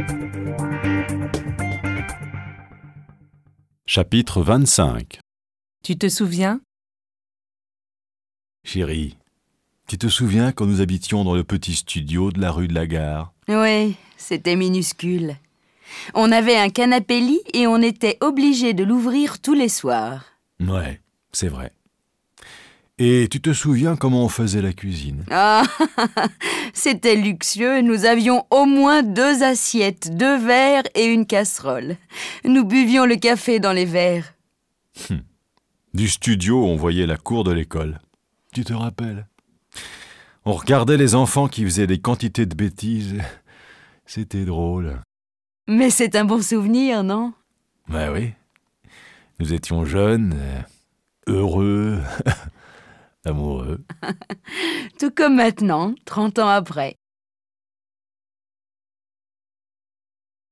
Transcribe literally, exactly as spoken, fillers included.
Chapitre vingt-cinq. Tu te souviens? Chérie, tu te souviens quand nous habitions dans le petit studio de la rue de la Gare? Oui, c'était minuscule. On avait un canapé-lit et on était obligé de l'ouvrir tous les soirs. Ouais, c'est vrai. Et tu te souviens comment on faisait la cuisine? Ah, c'était luxueux. Nous avions au moins deux assiettes, deux verres et une casserole. Nous buvions le café dans les verres. Hum. Du studio, on voyait la cour de l'école. Tu te rappelles? On regardait les enfants qui faisaient des quantités de bêtises. C'était drôle. Mais c'est un bon souvenir, non? Ben oui. Nous étions jeunes, heureux, amoureux. Tout comme maintenant, trente ans après.